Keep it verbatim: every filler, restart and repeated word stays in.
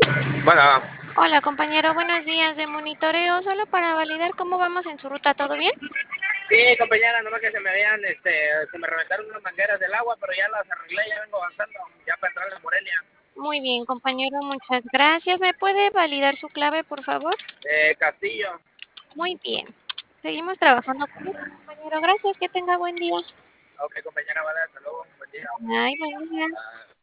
Bueno, Hola compañero, buenos días. De monitoreo, solo para validar cómo vamos en su ruta, ¿todo bien? sí, compañera, nomás que se me habían, este, se me reventaron unas mangueras del agua, pero ya las arreglé, ya vengo avanzando, ya para entrar a Morelia. Muy bien, compañero, muchas gracias. ¿Me puede validar su clave, por favor? Eh, Castillo. Muy bien. Seguimos trabajando con esto, compañero. Gracias, que tenga buen día. Ok, compañera, vale, hasta luego, buen día. Ay, buen día. Ah,